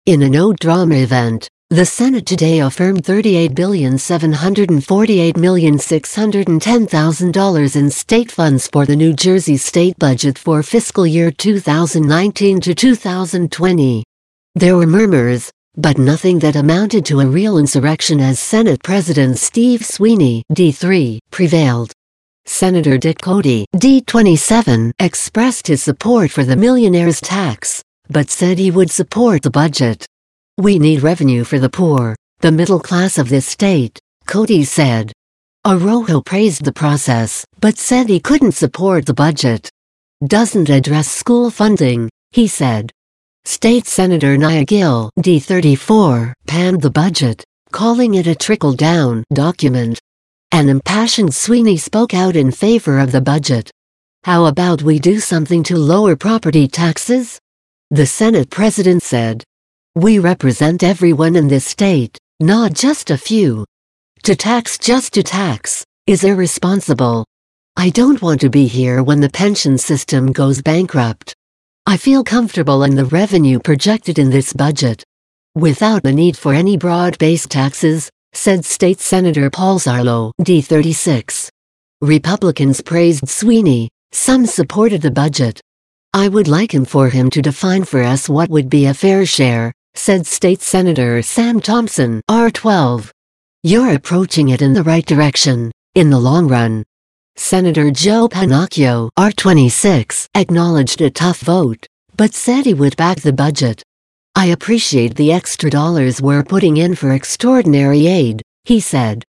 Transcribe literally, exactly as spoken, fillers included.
In a no-drama event, the Senate today affirmed thirty-eight billion seven hundred forty-eight million six hundred ten thousand dollars in state funds for the New Jersey state budget for fiscal year two thousand nineteen to two thousand twenty. There were murmurs, but nothing that amounted to a real insurrection as Senate President Steve Sweeney, D three, prevailed. Senator Dick Cody, D twenty-seven, expressed his support for the millionaire's tax, but said he would support the budget. "We need revenue for the poor, the middle class of this state," Cody said. Arroyo praised the process, but said he couldn't support the budget. "Doesn't address school funding," he said. State Senator Nia Gill, D thirty-four, panned the budget, calling it a trickle-down document. An impassioned Sweeney spoke out in favor of the budget. "How about we do something to lower property taxes?" the Senate president said. "We represent everyone in this state, not just a few. To tax just to tax is irresponsible. I don't want to be here when the pension system goes bankrupt. I feel comfortable in the revenue projected in this budget, without the need for any broad-based taxes," said State Senator Paul Zarlow, D thirty-six. Republicans praised Sweeney, some supported the budget. "I would like him for him to define for us what would be a fair share," said State Senator Sam Thompson, R twelve. "You're approaching it in the right direction, in the long run." Senator Joe Pannacchio, R twenty-six, acknowledged a tough vote, but said he would back the budget. "I appreciate the extra dollars we're putting in for extraordinary aid," he said.